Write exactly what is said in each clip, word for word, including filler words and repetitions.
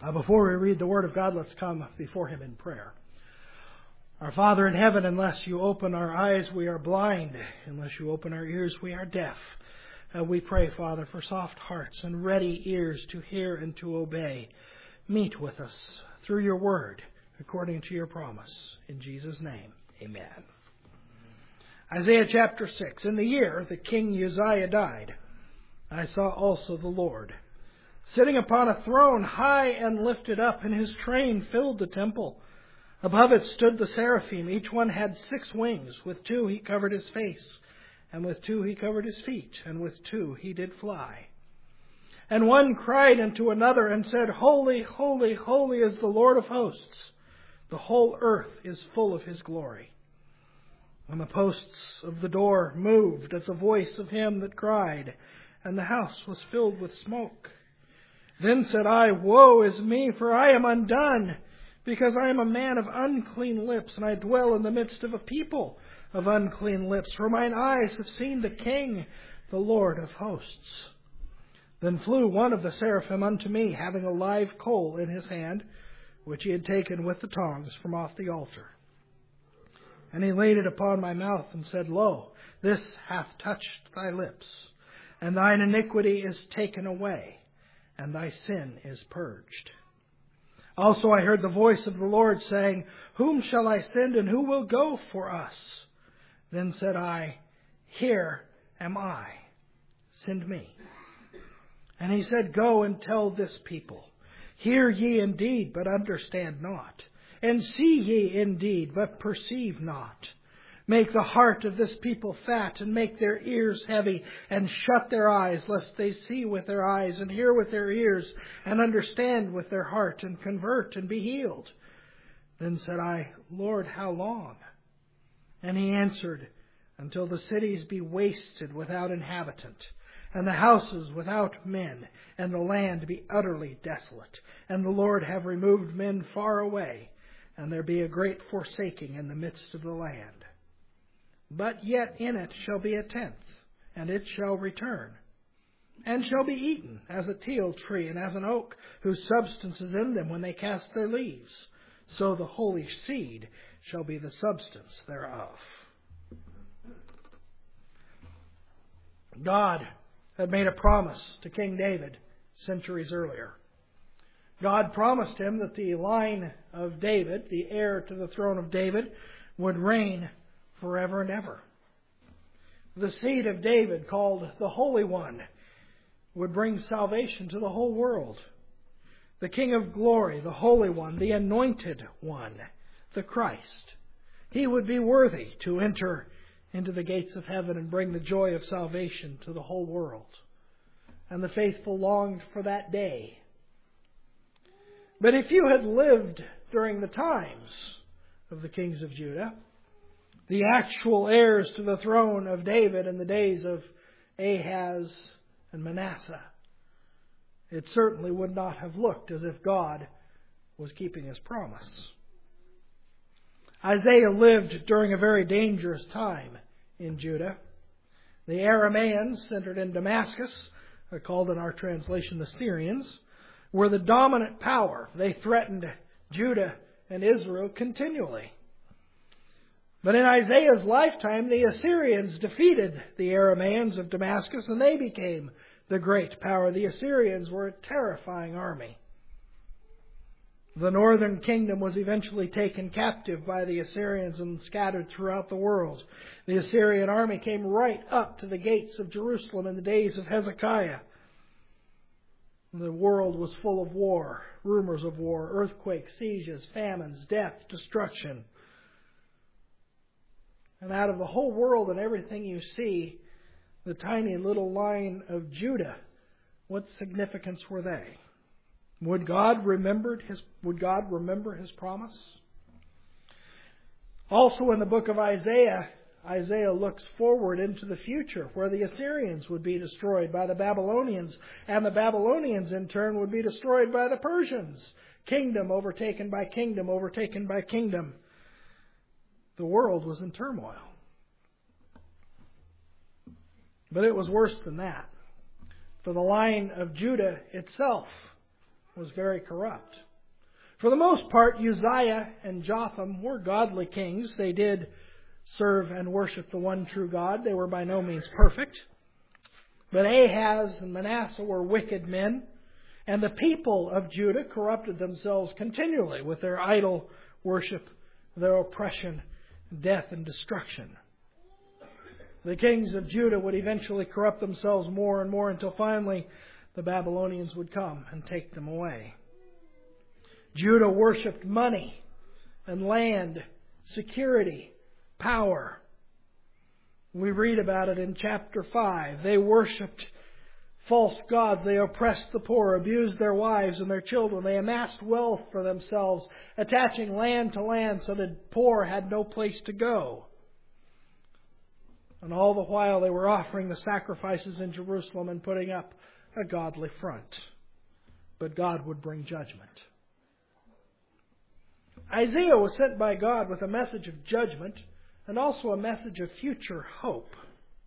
Uh, before we read the Word of God, let's come before Him in prayer. Our Father in heaven, unless you open our eyes, we are blind. Unless you open our ears, we are deaf. Uh, we pray, Father, for soft hearts and ready ears to hear and to obey. Meet with us through your Word, according to your promise. In Jesus' name, amen. Isaiah chapter six. In the year that King Uzziah died, I saw also the Lord sitting upon a throne high and lifted up, and his train filled the temple. Above it stood the seraphim. Each one had six wings. With two he covered his face, and with two he covered his feet, and with two he did fly. And one cried unto another and said, Holy, holy, holy is the Lord of hosts. The whole earth is full of his glory. And the posts of the door moved at the voice of him that cried, and the house was filled with smoke. Then said I, Woe is me, for I am undone, because I am a man of unclean lips, and I dwell in the midst of a people of unclean lips, for mine eyes have seen the King, the Lord of hosts. Then flew one of the seraphim unto me, having a live coal in his hand, which he had taken with the tongs from off the altar. And he laid it upon my mouth, and said, Lo, this hath touched thy lips, and thine iniquity is taken away, and thy sin is purged. Also I heard the voice of the Lord saying, Whom shall I send, and who will go for us? Then said I, Here am I, send me. And he said, Go and tell this people, Hear ye indeed, but understand not, and see ye indeed, but perceive not. Make the heart of this people fat, and make their ears heavy, and shut their eyes, lest they see with their eyes, and hear with their ears, and understand with their heart, and convert, and be healed. Then said I, Lord, how long? And he answered, Until the cities be wasted without inhabitant, and the houses without men, and the land be utterly desolate, and the Lord have removed men far away, and there be a great forsaking in the midst of the land. But yet in it shall be a tenth, and it shall return, and shall be eaten as a teil tree and as an oak, whose substance is in them when they cast their leaves. So the holy seed shall be the substance thereof. God had made a promise to King David centuries earlier. God promised him that the line of David, the heir to the throne of David, would reign forever and ever. The seed of David, called the Holy One, would bring salvation to the whole world. The King of Glory, the Holy One, the Anointed One, the Christ. He would be worthy to enter into the gates of heaven and bring the joy of salvation to the whole world. And the faithful longed for that day. But if you had lived during the times of the kings of Judah, the actual heirs to the throne of David in the days of Ahaz and Manasseh, it certainly would not have looked as if God was keeping His promise. Isaiah lived during a very dangerous time in Judah. The Arameans, centered in Damascus, called in our translation the Syrians, were the dominant power. They threatened Judah and Israel continually. But in Isaiah's lifetime, the Assyrians defeated the Arameans of Damascus, and they became the great power. The Assyrians were a terrifying army. The northern kingdom was eventually taken captive by the Assyrians and scattered throughout the world. The Assyrian army came right up to the gates of Jerusalem in the days of Hezekiah. The world was full of war, rumors of war, earthquakes, sieges, famines, death, destruction. And out of the whole world and everything you see, the tiny little line of Judah, what significance were they? Would God remember his, would God remember His promise? Also in the book of Isaiah, Isaiah looks forward into the future where the Assyrians would be destroyed by the Babylonians, and the Babylonians in turn would be destroyed by the Persians. Kingdom overtaken by kingdom, overtaken by kingdom. The world was in turmoil. But it was worse than that. For the line of Judah itself was very corrupt. For the most part, Uzziah and Jotham were godly kings. They did serve and worship the one true God. They were by no means perfect. But Ahaz and Manasseh were wicked men, and the people of Judah corrupted themselves continually with their idol worship, their oppression, death, and destruction. The kings of Judah would eventually corrupt themselves more and more until finally the Babylonians would come and take them away. Judah worshipped money and land, security, power. We read about it in chapter five. They worshipped false gods. They oppressed the poor, abused their wives and their children. They amassed wealth for themselves, attaching land to land so the poor had no place to go. And all the while they were offering the sacrifices in Jerusalem and putting up a godly front. But God would bring judgment. Isaiah was sent by God with a message of judgment and also a message of future hope.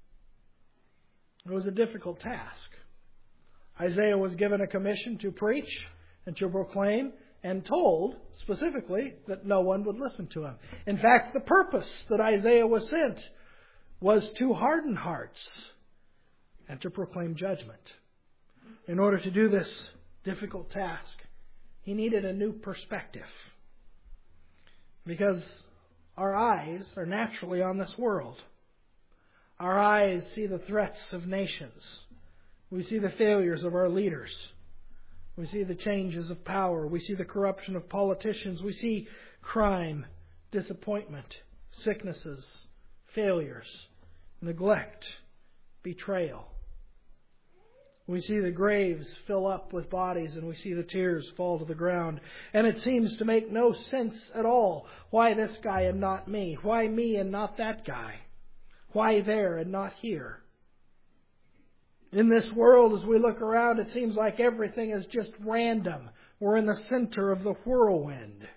It was a difficult task. Isaiah was given a commission to preach and to proclaim, and told specifically that no one would listen to him. In fact, the purpose that Isaiah was sent was to harden hearts and to proclaim judgment. In order to do this difficult task, he needed a new perspective. Because our eyes are naturally on this world. Our eyes see the threats of nations. We see the failures of our leaders. We see the changes of power. We see the corruption of politicians. We see crime, disappointment, sicknesses, failures, neglect, betrayal. We see the graves fill up with bodies, and we see the tears fall to the ground. And it seems to make no sense at all. Why this guy and not me? Why me and not that guy? Why there and not here? In this world, as we look around, it seems like everything is just random. We're in the center of the whirlwind.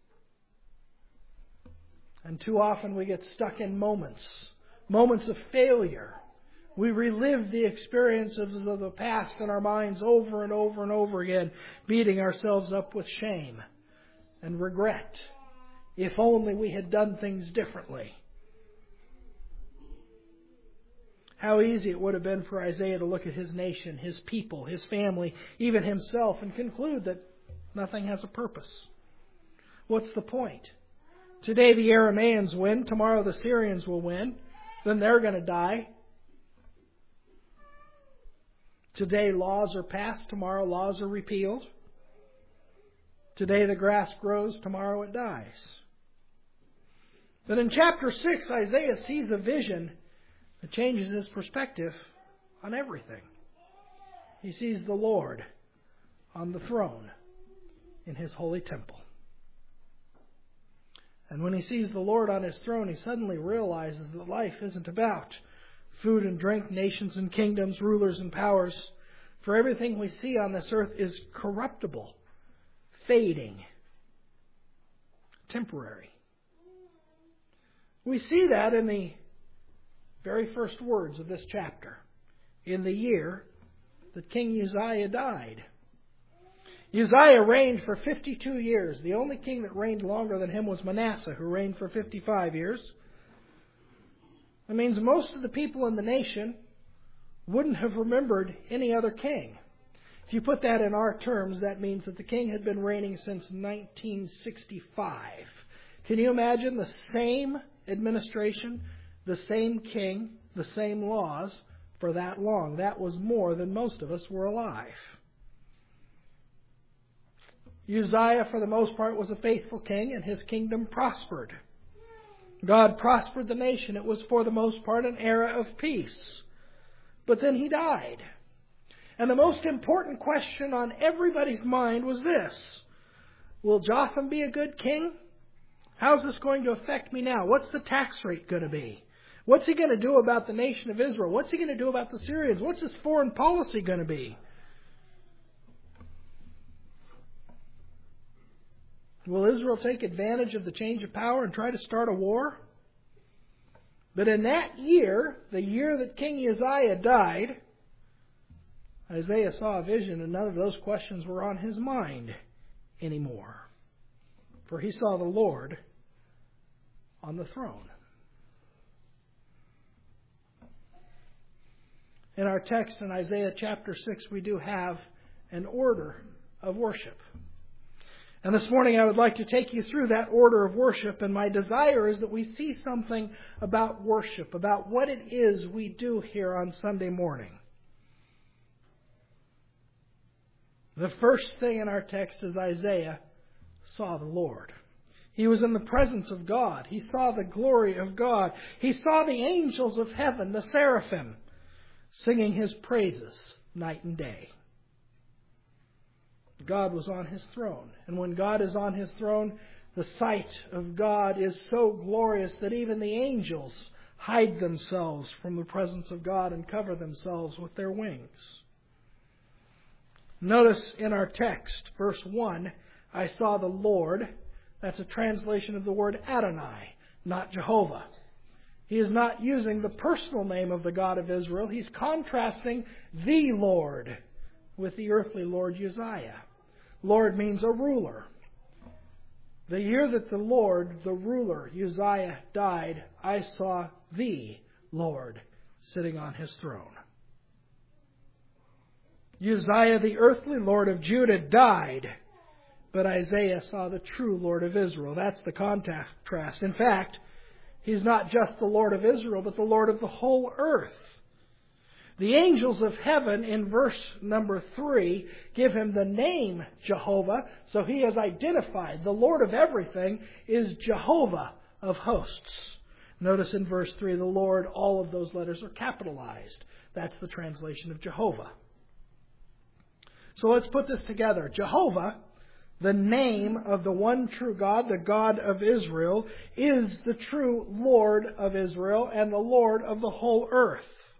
And too often we get stuck in moments. Moments of failure. We relive the experiences of the past in our minds over and over and over again, beating ourselves up with shame and regret. If only we had done things differently. How easy it would have been for Isaiah to look at his nation, his people, his family, even himself, and conclude that nothing has a purpose. What's the point? Today the Arameans win, tomorrow the Syrians will win, then they're going to die. Today laws are passed, tomorrow laws are repealed. Today the grass grows, tomorrow it dies. But in chapter six, Isaiah sees a vision that changes his perspective on everything. He sees the Lord on the throne in His holy temple. And when he sees the Lord on His throne, he suddenly realizes that life isn't about food and drink, nations and kingdoms, rulers and powers. For everything we see on this earth is corruptible, fading, temporary. We see that in the very first words of this chapter, in the year that King Uzziah died. Uzziah reigned for fifty-two years. The only king that reigned longer than him was Manasseh, who reigned for fifty-five years. That means most of the people in the nation wouldn't have remembered any other king. If you put that in our terms, that means that the king had been reigning since nineteen sixty-five. Can you imagine the same administration, the same king, the same laws for that long? That was more than most of us were alive. Uzziah, for the most part, was a faithful king, and his kingdom prospered. God prospered the nation. It was, for the most part, an era of peace. But then he died. And the most important question on everybody's mind was this: will Jotham be a good king? How's this going to affect me now? What's the tax rate going to be? What's he going to do about the nation of Israel? What's he going to do about the Syrians? What's his foreign policy going to be? Will Israel take advantage of the change of power and try to start a war? But in that year, the year that King Uzziah died, Isaiah saw a vision, and none of those questions were on his mind anymore. For he saw the Lord on the throne. In our text in Isaiah chapter six, we do have an order of worship. And this morning I would like to take you through that order of worship, and my desire is that we see something about worship, about what it is we do here on Sunday morning. The first thing in our text is Isaiah saw the Lord. He was in the presence of God. He saw the glory of God. He saw the angels of heaven, the seraphim, singing His praises night and day. God was on His throne. And when God is on His throne, the sight of God is so glorious that even the angels hide themselves from the presence of God and cover themselves with their wings. Notice in our text, verse one, I saw the Lord. That's a translation of the word Adonai, not Jehovah. He is not using the personal name of the God of Israel. He's contrasting the Lord with the earthly Lord Uzziah. Lord means a ruler. The year that the Lord, the ruler, Uzziah, died, I saw the Lord sitting on His throne. Uzziah, the earthly Lord of Judah, died, but Isaiah saw the true Lord of Israel. That's the contrast. In fact, He's not just the Lord of Israel, but the Lord of the whole earth. The angels of heaven, in verse number three, give Him the name Jehovah, so He has identified the Lord of everything is Jehovah of hosts. Notice in verse three, the Lord, all of those letters are capitalized. That's the translation of Jehovah. So let's put this together. Jehovah, the name of the one true God, the God of Israel, is the true Lord of Israel and the Lord of the whole earth.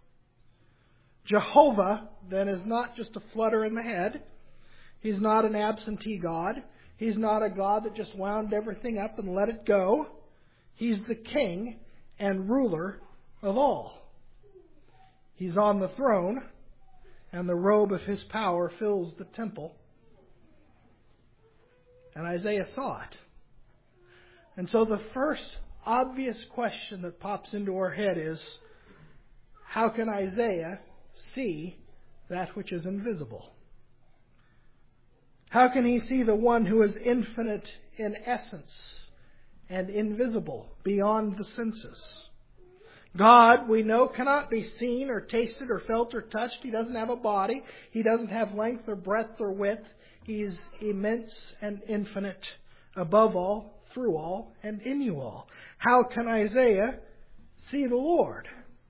Jehovah, then, is not just a flutter in the head. He's not an absentee God. He's not a God that just wound everything up and let it go. He's the king and ruler of all. He's on the throne, and the robe of His power fills the temple. And Isaiah saw it. And so the first obvious question that pops into our head is, how can Isaiah see that which is invisible? How can he see the one who is infinite in essence and invisible beyond the senses? God, we know, cannot be seen or tasted or felt or touched. He doesn't have a body. He doesn't have length or breadth or width. He is immense and infinite, above all, through all, and in you all. How can Isaiah see the Lord?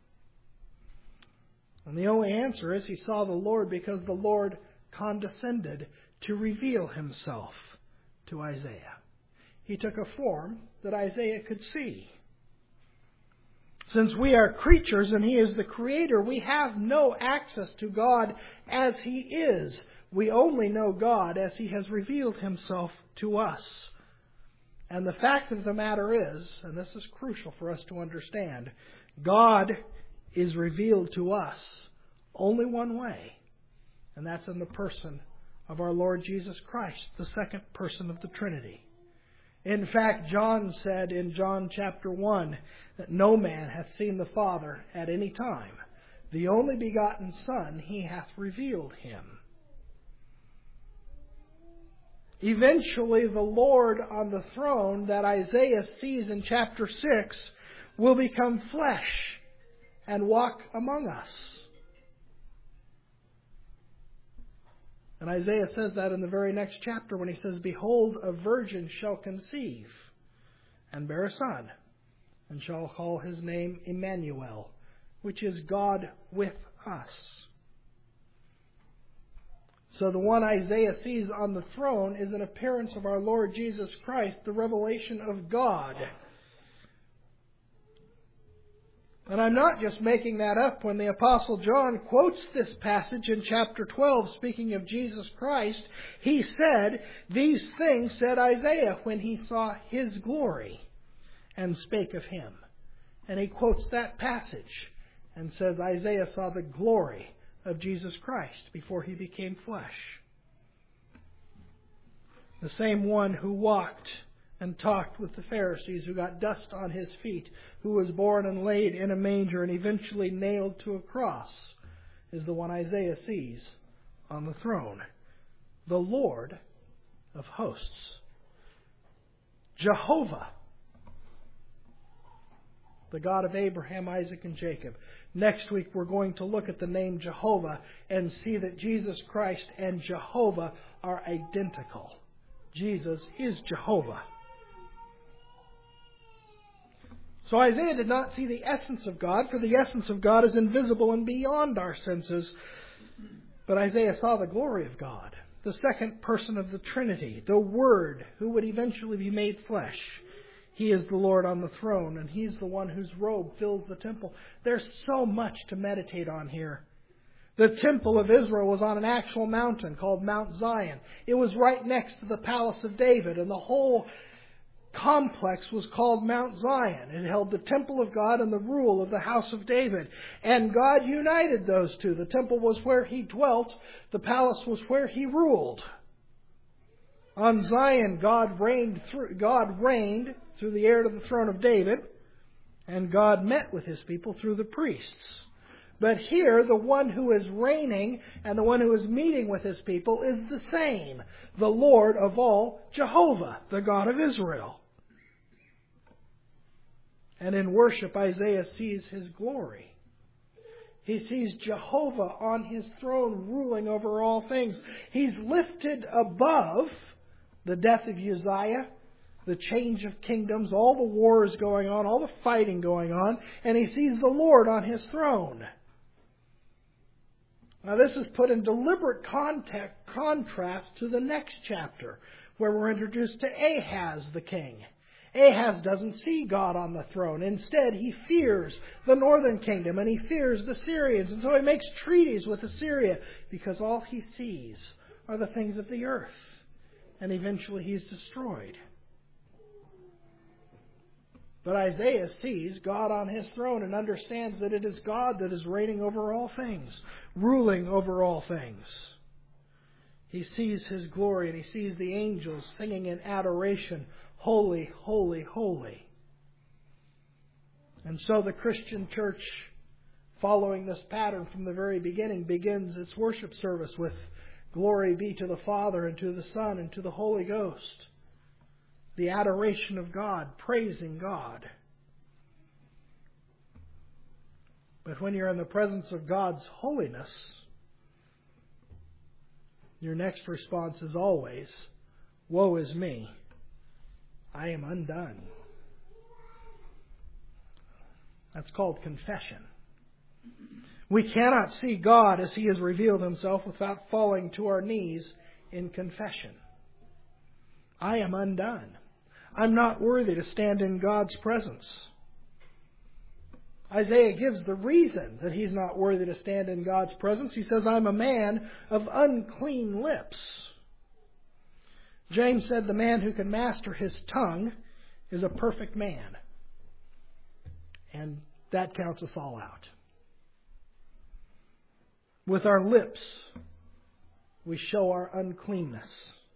And the only answer is he saw the Lord because the Lord condescended to reveal Himself to Isaiah. He took a form that Isaiah could see. Since we are creatures and He is the Creator, we have no access to God as He is. We only know God as He has revealed Himself to us. And the fact of the matter is, and this is crucial for us to understand, God is revealed to us only one way, and that's in the person of our Lord Jesus Christ, the second person of the Trinity. In fact, John said in John chapter one that no man hath seen the Father at any time. The only begotten Son, He hath revealed Him. Eventually, the Lord on the throne that Isaiah sees in chapter six will become flesh and walk among us. And Isaiah says that in the very next chapter when he says, Behold, a virgin shall conceive and bear a son, and shall call his name Emmanuel, which is God with us. So the one Isaiah sees on the throne is an appearance of our Lord Jesus Christ, the revelation of God. And I'm not just making that up. When the Apostle John quotes this passage in chapter twelve, speaking of Jesus Christ, he said, These things said Isaiah when he saw His glory and spake of Him. And he quotes that passage and says Isaiah saw the glory of Jesus Christ before He became flesh. The same one who walked and talked with the Pharisees, who got dust on His feet, who was born and laid in a manger and eventually nailed to a cross, is the one Isaiah sees on the throne. The Lord of hosts. Jehovah. The God of Abraham, Isaac, and Jacob. Next week we're going to look at the name Jehovah and see that Jesus Christ and Jehovah are identical. Jesus is Jehovah. So Isaiah did not see the essence of God, for the essence of God is invisible and beyond our senses. But Isaiah saw the glory of God, the second person of the Trinity, the Word, who would eventually be made flesh. He is the Lord on the throne, and He's the one whose robe fills the temple. There's so much to meditate on here. The temple of Israel was on an actual mountain called Mount Zion. It was right next to the palace of David, and the whole complex was called Mount Zion. It held the temple of God and the rule of the house of David. And God united those two. The temple was where He dwelt. The palace was where He ruled. On Zion, God reigned through, God reigned through the heir to the throne of David, and God met with His people through the priests. But here, the one who is reigning and the one who is meeting with His people is the same, the Lord of all, Jehovah, the God of Israel. And in worship, Isaiah sees His glory. He sees Jehovah on His throne ruling over all things. He's lifted above the death of Uzziah, the change of kingdoms, all the wars going on, all the fighting going on, and he sees the Lord on His throne. Now this is put in deliberate contact, contrast to the next chapter, where we're introduced to Ahaz the king. Ahaz doesn't see God on the throne. Instead, he fears the northern kingdom and he fears the Syrians. And so he makes treaties with Assyria because all he sees are the things of the earth. And eventually he's destroyed. But Isaiah sees God on His throne and understands that it is God that is reigning over all things, ruling over all things. He sees His glory and he sees the angels singing in adoration, holy, holy, holy. And so the Christian church, following this pattern from the very beginning, begins its worship service with glory be to the Father and to the Son and to the Holy Ghost. The adoration of God, praising God. But when you're in the presence of God's holiness, your next response is always, woe is me, I am undone. That's called confession. We cannot see God as He has revealed Himself without falling to our knees in confession. I am undone. I'm not worthy to stand in God's presence. Isaiah gives the reason that he's not worthy to stand in God's presence. He says, I'm a man of unclean lips. James said the man who can master his tongue is a perfect man. And that counts us all out. With our lips, we show our uncleanness.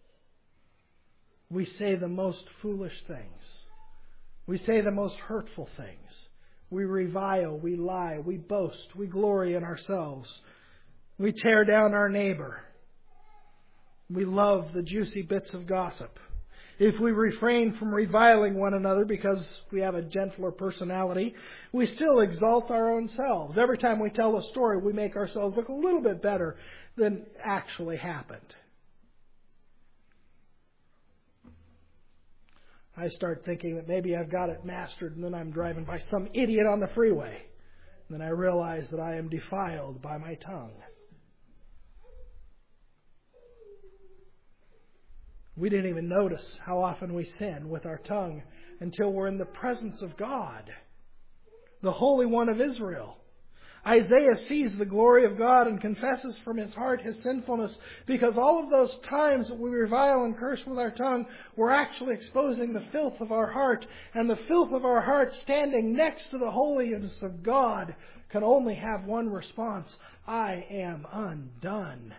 We say the most foolish things. We say the most hurtful things. We revile, we lie, we boast, we glory in ourselves. We tear down our neighbor. We love the juicy bits of gossip. If we refrain from reviling one another because we have a gentler personality, we still exalt our own selves. Every time we tell a story, we make ourselves look a little bit better than actually happened. I start thinking that maybe I've got it mastered, and then I'm driving by some idiot on the freeway. And then I realize that I am defiled by my tongue. We didn't even notice how often we sin with our tongue until we're in the presence of God, the Holy One of Israel. Isaiah sees the glory of God and confesses from his heart his sinfulness, because all of those times that we revile and curse with our tongue, we're actually exposing the filth of our heart. And the filth of our heart, standing next to the holiness of God, can only have one response: I am undone.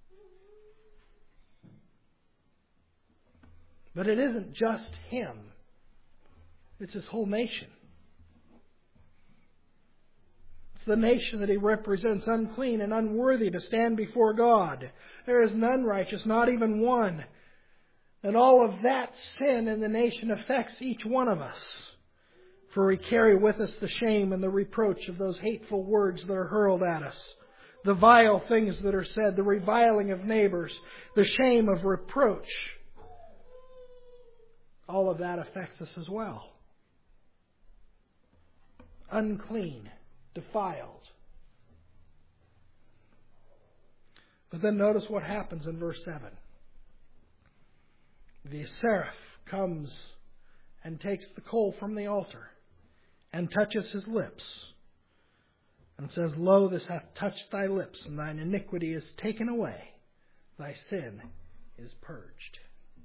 But it isn't just him. It's his whole nation. It's the nation that he represents, unclean and unworthy to stand before God. There is none righteous, not even one. And all of that sin in the nation affects each one of us. For we carry with us the shame and the reproach of those hateful words that are hurled at us. The vile things that are said, the reviling of neighbors, the shame of reproach. All of that affects us as well. Unclean, defiled. But then notice what happens in verse seven. The seraph comes and takes the coal from the altar and touches his lips and says, Lo, this hath touched thy lips, and thine iniquity is taken away. Thy sin is purged.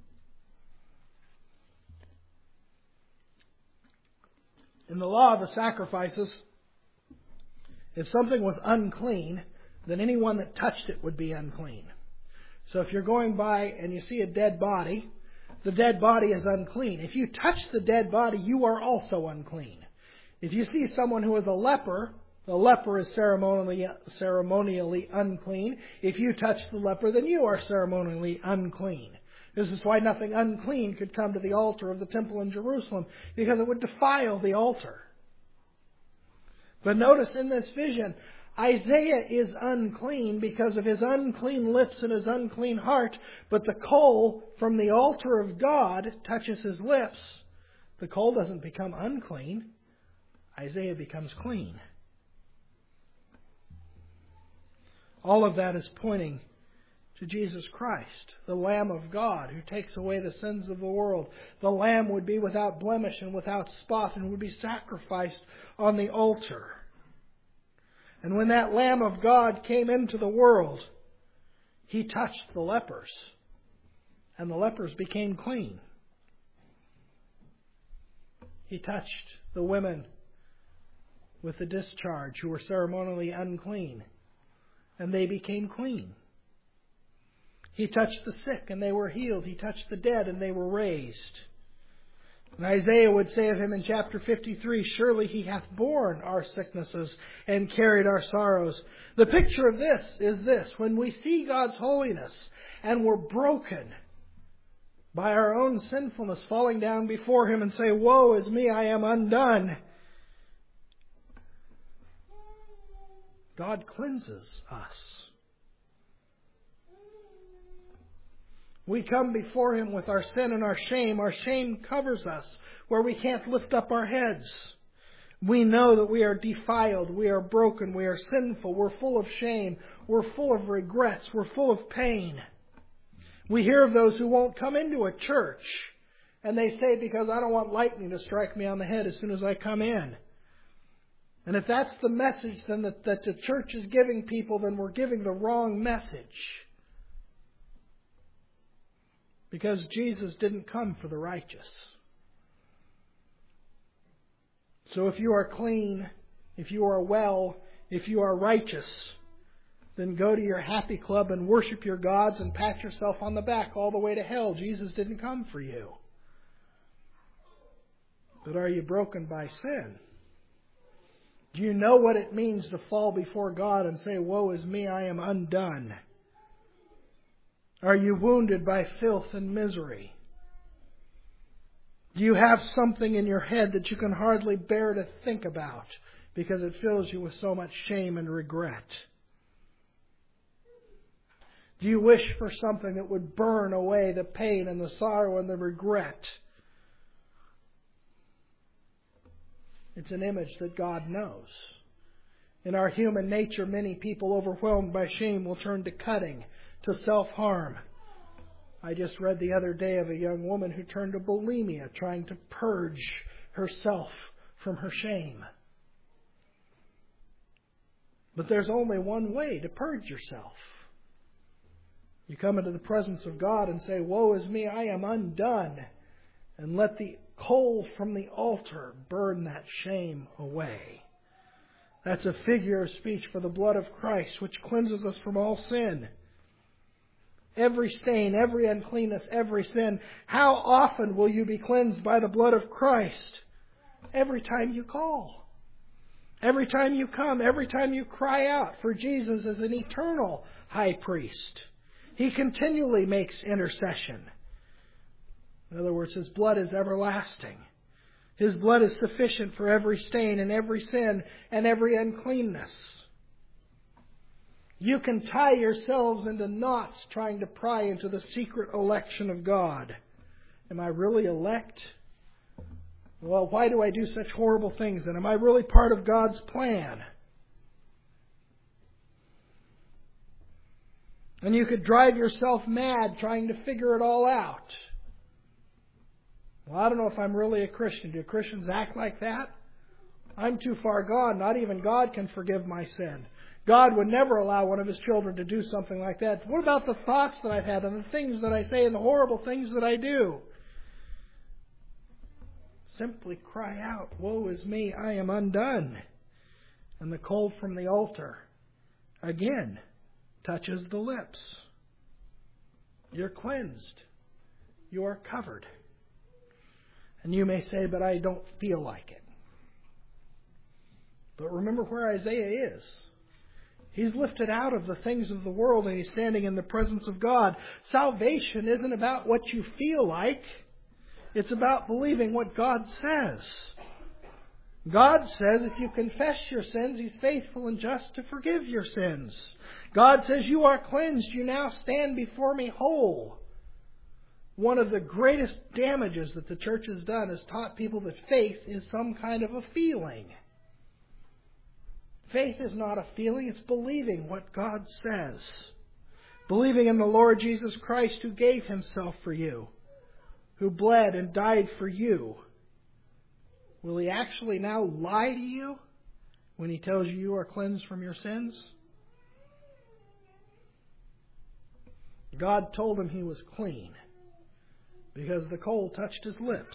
In the law of the sacrifices, if something was unclean, then anyone that touched it would be unclean. So if you're going by and you see a dead body, the dead body is unclean. If you touch the dead body, you are also unclean. If you see someone who is a leper, the leper is ceremonially, ceremonially unclean. If you touch the leper, then you are ceremonially unclean. This is why nothing unclean could come to the altar of the temple in Jerusalem, because it would defile the altar. But notice in this vision, Isaiah is unclean because of his unclean lips and his unclean heart, but the coal from the altar of God touches his lips. The coal doesn't become unclean. Isaiah becomes clean. All of that is pointing to Jesus Christ, the Lamb of God who takes away the sins of the world. The Lamb would be without blemish and without spot and would be sacrificed on the altar. And when that Lamb of God came into the world, He touched the lepers, and the lepers became clean. He touched the women with the discharge who were ceremonially unclean, and they became clean. He touched the sick and they were healed. He touched the dead and they were raised. And Isaiah would say of Him in chapter fifty-three, Surely He hath borne our sicknesses and carried our sorrows. The picture of this is this. When we see God's holiness and we're broken by our own sinfulness, falling down before Him and say, Woe is me, I am undone. God cleanses us. We come before Him with our sin and our shame. Our shame covers us where we can't lift up our heads. We know that we are defiled, we are broken, we are sinful, we're full of shame, we're full of regrets, we're full of pain. We hear of those who won't come into a church, and they say, because I don't want lightning to strike me on the head as soon as I come in. And if that's the message then that, that the church is giving people, then we're giving the wrong message. Because Jesus didn't come for the righteous. So if you are clean, if you are well, if you are righteous, then go to your happy club and worship your gods and pat yourself on the back all the way to hell. Jesus didn't come for you. But are you broken by sin? Do you know what it means to fall before God and say, Woe is me, I am undone? Are you wounded by filth and misery? Do you have something in your head that you can hardly bear to think about because it fills you with so much shame and regret? Do you wish for something that would burn away the pain and the sorrow and the regret? It's an image that God knows. In our human nature, many people overwhelmed by shame will turn to cutting, to self-harm. I just read the other day of a young woman who turned to bulimia, trying to purge herself from her shame. But there's only one way to purge yourself. You come into the presence of God and say, Woe is me, I am undone. And let the coal from the altar burn that shame away. That's a figure of speech for the blood of Christ, which cleanses us from all sin. Every stain, every uncleanness, every sin. How often will you be cleansed by the blood of Christ? Every time you call. Every time you come. Every time you cry out for Jesus as an eternal high priest. He continually makes intercession. In other words, His blood is everlasting. His blood is sufficient for every stain and every sin and every uncleanness. You can tie yourselves into knots trying to pry into the secret election of God. Am I really elect? Well, why do I do such horrible things? And am I really part of God's plan? And you could drive yourself mad trying to figure it all out. Well, I don't know if I'm really a Christian. Do Christians act like that? I'm too far gone. Not even God can forgive my sin. God would never allow one of His children to do something like that. What about the thoughts that I've had and the things that I say and the horrible things that I do? Simply cry out, "Woe is me, I am undone." And the coal from the altar, again, touches the lips. You're cleansed. You are covered. And you may say, "But I don't feel like it." But remember where Isaiah is. He's lifted out of the things of the world and he's standing in the presence of God. Salvation isn't about what you feel like. It's about believing what God says. God says if you confess your sins, He's faithful and just to forgive your sins. God says you are cleansed. You now stand before me whole. One of the greatest damages that the church has done is taught people that faith is some kind of a feeling. Faith is not a feeling, it's believing what God says. Believing in the Lord Jesus Christ who gave Himself for you, who bled and died for you. Will He actually now lie to you when He tells you you are cleansed from your sins? God told him he was clean because the coal touched his lips.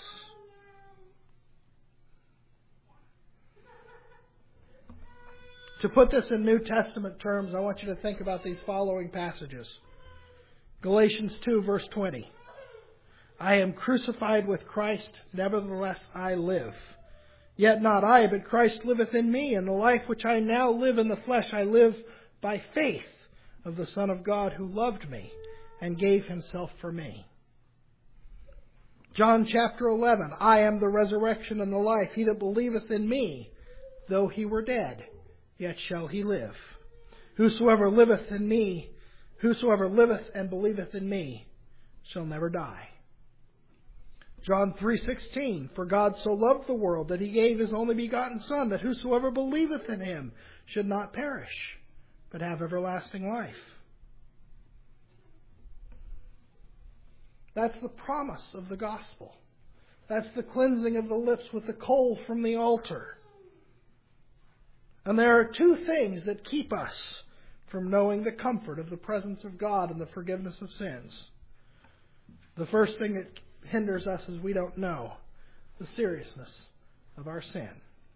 To put this in New Testament terms, I want you to think about these following passages. Galatians two, verse twenty. I am crucified with Christ, nevertheless I live. Yet not I, but Christ liveth in me, and the life which I now live in the flesh I live by faith of the Son of God who loved me and gave Himself for me. John chapter eleven. I am the resurrection and the life. He that believeth in me, though he were dead, yet shall he live. Whosoever liveth in me, whosoever liveth and believeth in me, shall never die. John three sixteen. For God so loved the world that He gave His only begotten Son, that whosoever believeth in Him should not perish, but have everlasting life. That's the promise of the gospel. That's the cleansing of the lips with the coal from the altar. And there are two things that keep us from knowing the comfort of the presence of God and the forgiveness of sins. The first thing that hinders us is we don't know the seriousness of our sin.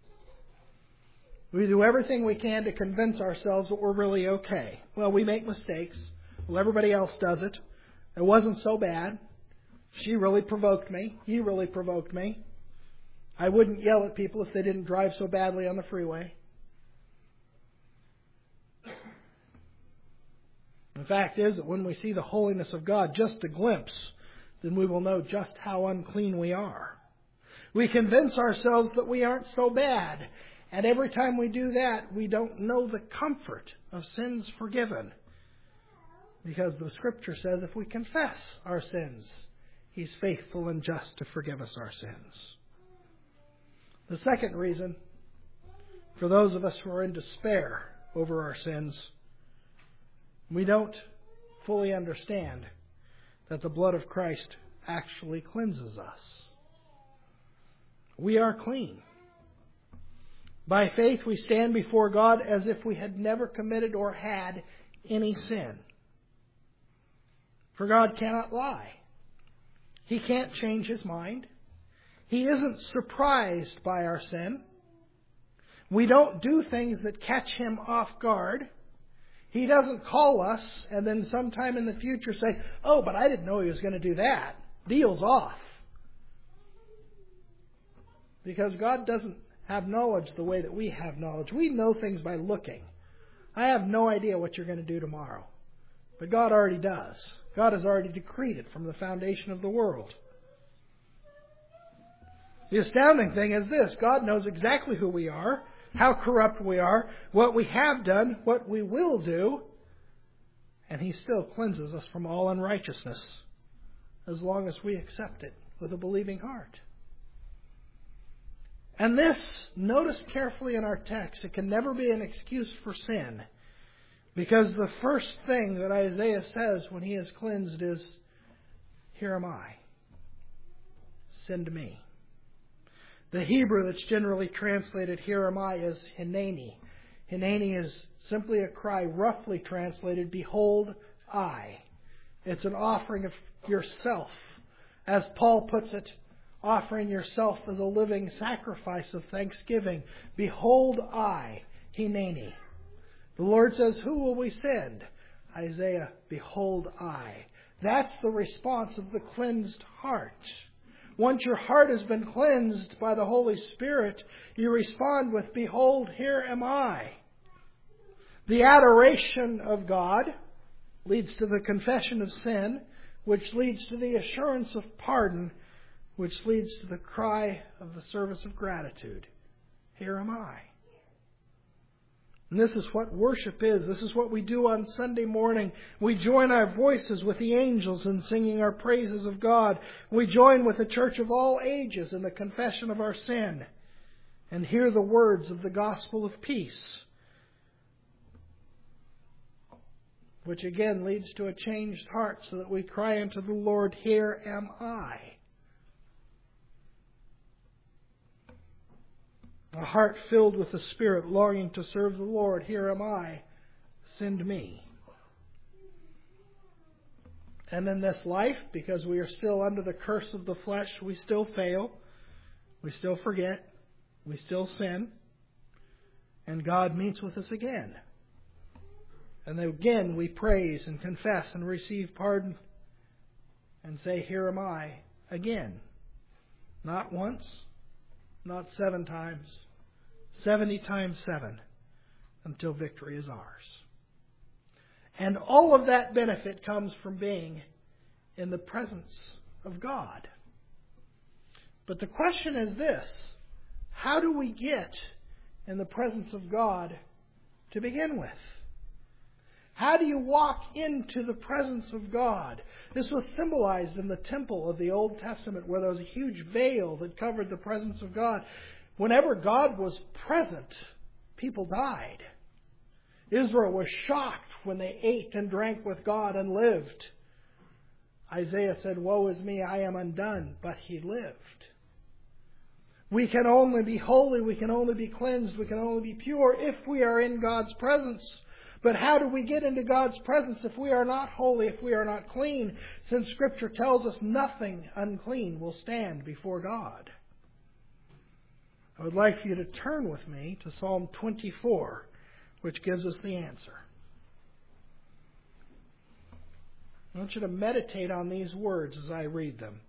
We do everything we can to convince ourselves that we're really okay. Well, we make mistakes. Well, everybody else does it. It wasn't so bad. She really provoked me. He really provoked me. I wouldn't yell at people if they didn't drive so badly on the freeway. The fact is that when we see the holiness of God, just a glimpse, then we will know just how unclean we are. We convince ourselves that we aren't so bad. And every time we do that, we don't know the comfort of sins forgiven. Because the Scripture says if we confess our sins, He's faithful and just to forgive us our sins. The second reason, for those of us who are in despair over our sins, we don't fully understand that the blood of Christ actually cleanses us. We are clean. By faith we stand before God as if we had never committed or had any sin. For God cannot lie. He can't change His mind. He isn't surprised by our sin. We don't do things that catch Him off guard. He doesn't call us and then sometime in the future say, oh, but I didn't know He was going to do that. Deal's off. Because God doesn't have knowledge the way that we have knowledge. We know things by looking. I have no idea what you're going to do tomorrow. But God already does. God has already decreed it from the foundation of the world. The astounding thing is this. God knows exactly who we are, how corrupt we are, what we have done, what we will do, and He still cleanses us from all unrighteousness as long as we accept it with a believing heart. And this, notice carefully in our text, it can never be an excuse for sin. Because the first thing that Isaiah says when he is cleansed is, here am I. Send me. The Hebrew that's generally translated, here am I, is Hineni. Hineni is simply a cry, roughly translated, behold, I. It's an offering of yourself. As Paul puts it, offering yourself as a living sacrifice of thanksgiving. Behold, I, Hineni. The Lord says, who will we send? Isaiah, behold, I. That's the response of the cleansed heart. Once your heart has been cleansed by the Holy Spirit, you respond with, behold, here am I. The adoration of God leads to the confession of sin, which leads to the assurance of pardon, which leads to the cry of the service of gratitude. Here am I. And this is what worship is. This is what we do on Sunday morning. We join our voices with the angels in singing our praises of God. We join with the church of all ages in the confession of our sin and hear the words of the gospel of peace, which again leads to a changed heart so that we cry unto the Lord, here am I. A heart filled with the Spirit, longing to serve the Lord. Here am I. Send me. And in this life, because we are still under the curse of the flesh, we still fail. We still forget. We still sin. And God meets with us again. And then again we praise and confess and receive pardon and say, here am I, again. Not once. Not seven times, seventy times seven, until victory is ours. And all of that benefit comes from being in the presence of God. But the question is this: how do we get in the presence of God to begin with? How do you walk into the presence of God? This was symbolized in the temple of the Old Testament, where there was a huge veil that covered the presence of God. Whenever God was present, people died. Israel was shocked when they ate and drank with God and lived. Isaiah said, woe is me, I am undone, but he lived. We can only be holy, we can only be cleansed, we can only be pure if we are in God's presence. But how do we get into God's presence if we are not holy, if we are not clean? Since Scripture tells us nothing unclean will stand before God. I would like for you to turn with me to Psalm twenty-four, which gives us the answer. I want you to meditate on these words as I read them.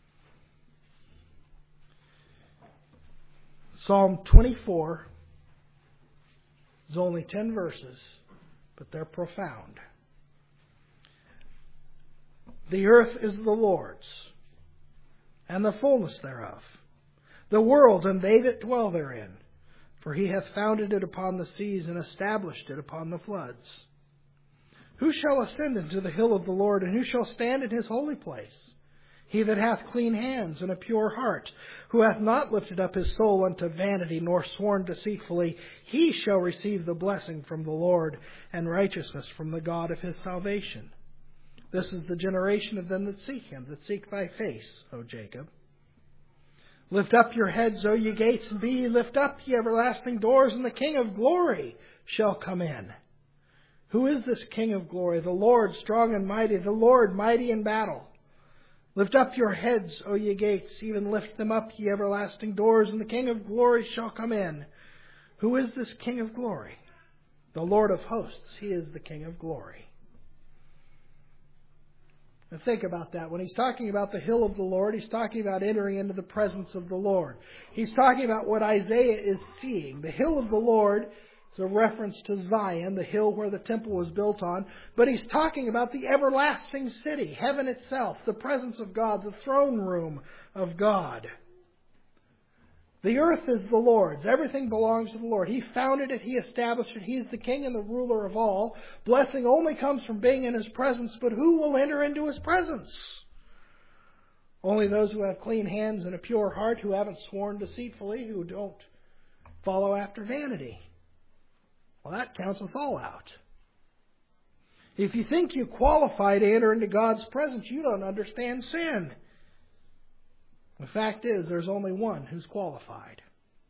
Psalm twenty-four is only ten verses, but they're profound. The earth is the Lord's, and the fullness thereof, the world and they that dwell therein. For He hath founded it upon the seas, and established it upon the floods. Who shall ascend into the hill of the Lord, and who shall stand in His holy place? He that hath clean hands and a pure heart, who hath not lifted up his soul unto vanity, nor sworn deceitfully, he shall receive the blessing from the Lord, and righteousness from the God of his salvation. This is the generation of them that seek Him, that seek Thy face, O Jacob. Lift up your heads, O ye gates, and be ye lift up, ye everlasting doors, and the King of glory shall come in. Who is this King of glory? The Lord strong and mighty, the Lord mighty in battle. Lift up your heads, O ye gates, even lift them up, ye everlasting doors, and the King of glory shall come in. Who is this King of glory? The Lord of hosts. He is the King of glory. Now think about that. When he's talking about the hill of the Lord, he's talking about entering into the presence of the Lord. He's talking about what Isaiah is seeing. The hill of the Lord is a reference to Zion, the hill where the temple was built on. But he's talking about the everlasting city, heaven itself, the presence of God, the throne room of God. The earth is the Lord's. Everything belongs to the Lord. He founded it. He established it. He is the king and the ruler of all. Blessing only comes from being in His presence. But who will enter into His presence? Only those who have clean hands and a pure heart, who haven't sworn deceitfully, who don't follow after vanity. Well, that counts us all out. If you think you qualify to enter into God's presence, you don't understand sin. The fact is, there's only one who's qualified.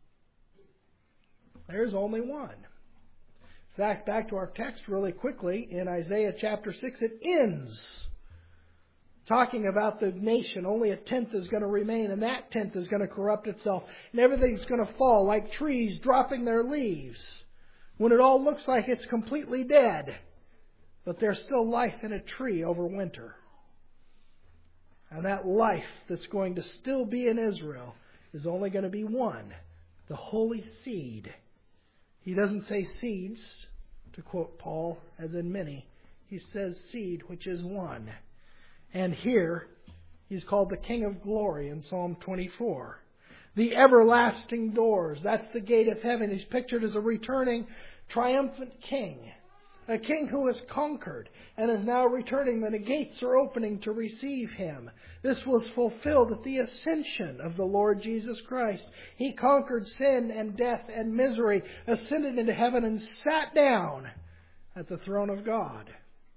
There's only one. In fact, back to our text really quickly, in Isaiah chapter six, it ends talking about the nation. Only a tenth is going to remain, and that tenth is going to corrupt itself. And everything's going to fall like trees dropping their leaves when it all looks like it's completely dead. But there's still life in a tree over winter. And that life that's going to still be in Israel is only going to be one, the holy seed. He doesn't say seeds, to quote Paul, as in many. He says seed, which is one. And here, he's called the King of Glory in Psalm twenty-four. The everlasting doors, that's the gate of heaven. He's pictured as a returning, triumphant king. A king who has conquered and is now returning. The gates are opening to receive him. This was fulfilled at the ascension of the Lord Jesus Christ. He conquered sin and death and misery, ascended into heaven and sat down at the throne of God.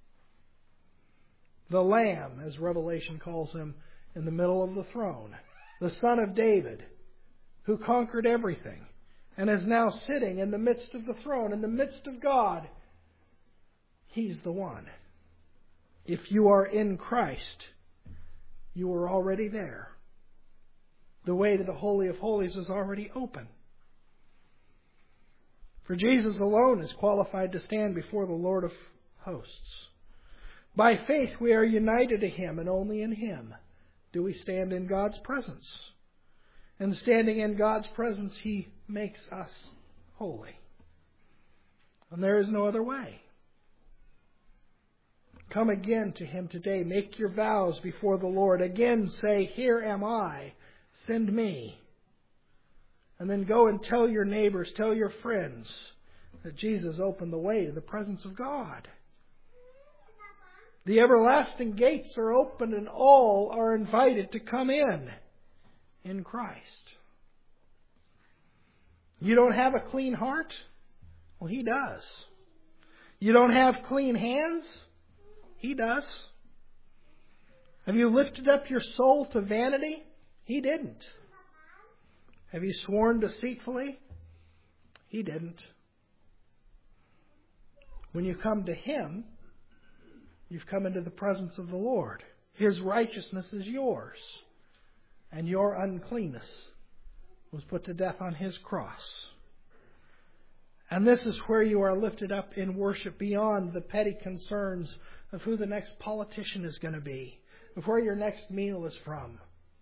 The Lamb, as Revelation calls him, in the middle of the throne. The Son of David, who conquered everything and is now sitting in the midst of the throne, in the midst of God. He's the one. If you are in Christ, you are already there. The way to the Holy of Holies is already open. For Jesus alone is qualified to stand before the Lord of hosts. By faith we are united to Him, and only in Him do we stand in God's presence. And standing in God's presence, He makes us holy. And there is no other way. Come again to Him today. Make your vows before the Lord. Again say, "Here am I. Send me." And then go and tell your neighbors, tell your friends that Jesus opened the way to the presence of God. The everlasting gates are open and all are invited to come in, in Christ. You don't have a clean heart? Well, He does. You don't have clean hands? He does. Have you lifted up your soul to vanity? He didn't. Have you sworn deceitfully? He didn't. When you come to Him, you've come into the presence of the Lord. His righteousness is yours. And your uncleanness was put to death on His cross. And this is where you are lifted up in worship beyond the petty concerns of who the next politician is going to be, of where your next meal is from.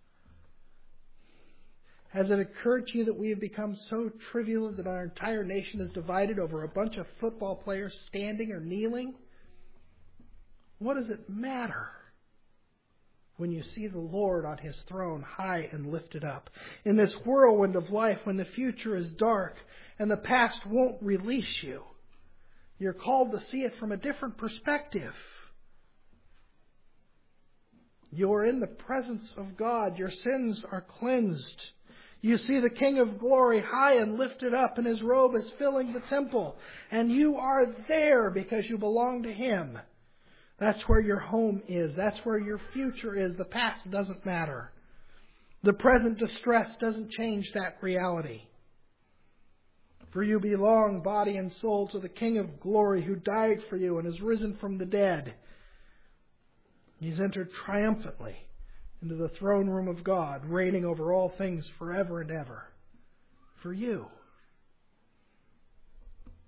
Has it occurred to you that we have become so trivial that our entire nation is divided over a bunch of football players standing or kneeling? What does it matter when you see the Lord on His throne high and lifted up? In this whirlwind of life, when the future is dark and the past won't release you, you're called to see it from a different perspective. You are in the presence of God. Your sins are cleansed. You see the King of Glory high and lifted up, and His robe is filling the temple. And you are there because you belong to Him. That's where your home is. That's where your future is. The past doesn't matter. The present distress doesn't change that reality. For you belong, body and soul, to the King of Glory who died for you and is risen from the dead. He's entered triumphantly into the throne room of God, reigning over all things forever and ever. For you.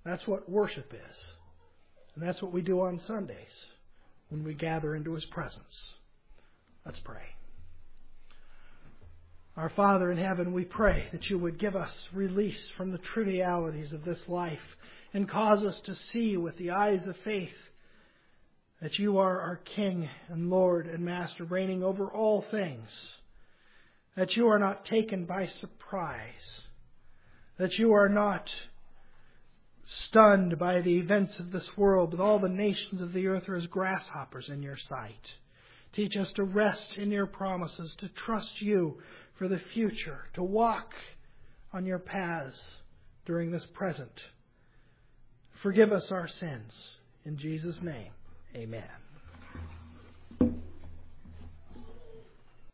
That's what worship is. And that's what we do on Sundays when we gather into His presence. Let's pray. Our Father in heaven, we pray that You would give us release from the trivialities of this life and cause us to see with the eyes of faith that You are our King and Lord and Master, reigning over all things, that You are not taken by surprise, that You are not stunned by the events of this world, but all the nations of the earth are as grasshoppers in Your sight. Teach us to rest in Your promises, to trust You for the future, to walk on Your paths during this present. Forgive us our sins. In Jesus' name, amen.